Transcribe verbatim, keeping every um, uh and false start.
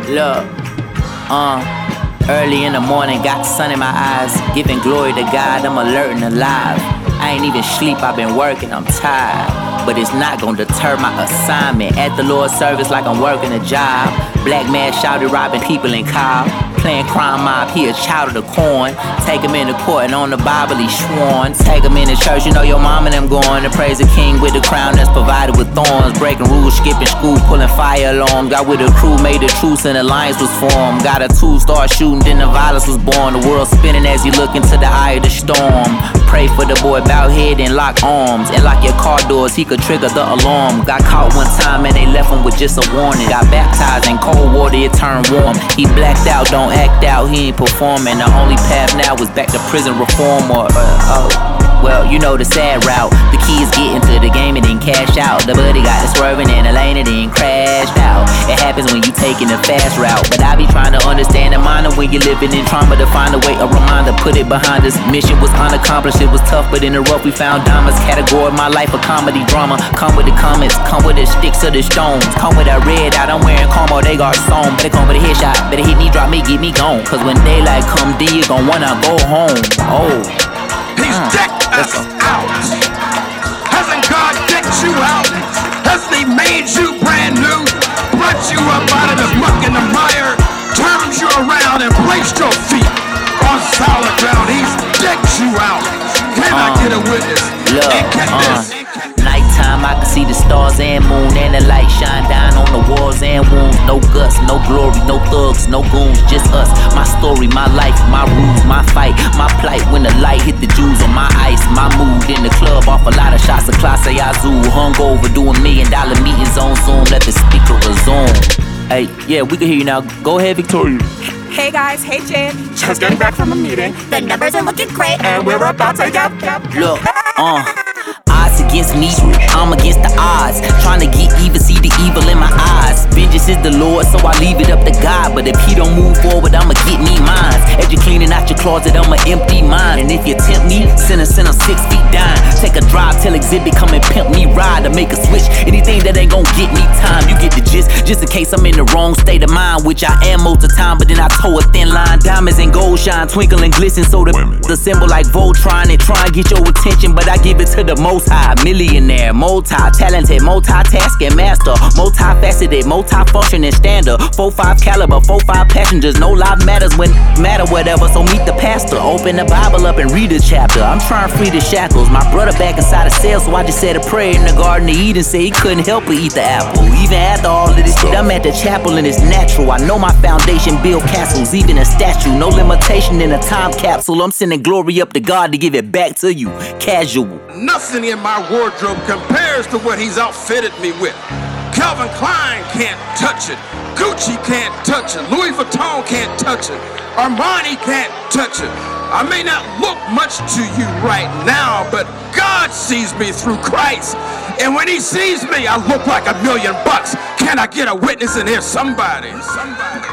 Look, uh, early in the morning, got the sun in my eyes, giving glory to God, I'm alert and alive. I ain't even sleep, I've been working, I'm tired, but it's not gonna deter my assignment. At the Lord's service like I'm working a job. Black man shouted robbing people in Cobb, playing crime mob, he a child of the corn. Take him into court and on the Bible he sworn. Take him into church, you know your mom and them going to praise the king with the crown that's provided with thorns. Breaking rules, skipping school, pulling fire alarms. Got with a crew, made a truce and alliance was formed. Got a two, start shooting, then the violence was born. The world spinning as you look into the eye of the storm. Pray for the boy, bow head and lock arms. And lock your car doors, he could trigger the alarm. Got caught one time and they left him with just a warning. Got baptized in cold water, it turned warm. He blacked out, don't act out, he ain't performing. The only path now is back to prison reform or, uh, oh, well, you know the sad route. The key is getting to the game and then cash out. The buddy got the swerving in the lane and then crashed out. It happens when you taking the fast route. But I be trying to understand the mind of when you're living in trauma, to find a way, a reminder, put it behind us. Mission was unaccomplished, it was tough, but in the rough we found diamonds. Category my life a comedy drama. Come with the comments, come with the sticks or the stones. Come with that red out, I'm wearing Como, they got song. Better come with a headshot, better hit me, drop me, get me gone. Cause when daylight come, then you gon' wanna go home. Oh, he's uh, decked us out. Hasn't God decked you out? Hasn't he made you brand new? Brought you up out of the muck and the mire, turned you around and placed your feet on solid ground. He's decked you out. Can uh, I get a witness? Look, uh, nighttime I can see the stars and moon, and the light shine down on the walls and wounds. No guts, no glory, no thugs, no goons, just us. My story, my life, my rules, my fight, my plight. When the light hit the jewels on my ice, my mood in the club off a lot of shots of Clase Azul. Hungover doing million dollar meetings on Zoom. Let the speaker resume. Hey, yeah, we can hear you now. Go ahead, Victoria. Hey guys, hey Jen. Just getting back from a meeting. The numbers are looking great, and we're about to get. Look, uh. Odds against me, I'm against the odds. Trying to get even, see the evil in my eyes. Vengeance is the Lord, so I leave it up to God. But if he don't move forward, I'ma get me mine. As you cleaning out your closet, I'ma empty mine. And if you tempt me, send a send a six feet down. Take a drive, tell Exhibit, come and pimp me, ride to make a switch. Anything that ain't gon' get me time, you get the gist. Just in case I'm in the wrong state of mind, which I am most of the time. But then I toe a thin line, diamonds and gold shine, twinkle and glisten. So the, the symbol like Voltron and try and get your attention, but I give it to the most high. Millionaire, multi-talented, multitasking master, multifaceted, multi-functioning standard. four five caliber, four five passengers. No life matters when matter whatever. So meet the pastor, open the Bible up and read a chapter. I'm trying to free the shackles. My brother back inside a cell, so I just said a prayer in the Garden of Eden. Said he couldn't help but eat the apple. Even after all of this shit, I'm at the chapel and it's natural. I know my foundation build castles, even a statue. No limitation in a time capsule. I'm sending glory up to God to give it back to you. Casual. Nothing in my wardrobe compares to what he's outfitted me with. Calvin Klein can't touch it. Gucci can't touch it. Louis Vuitton can't touch it. Armani can't touch it. I may not look much to you right now, but God sees me through Christ. And when he sees me, I look like a million bucks. Can I get a witness in here? Somebody. Somebody.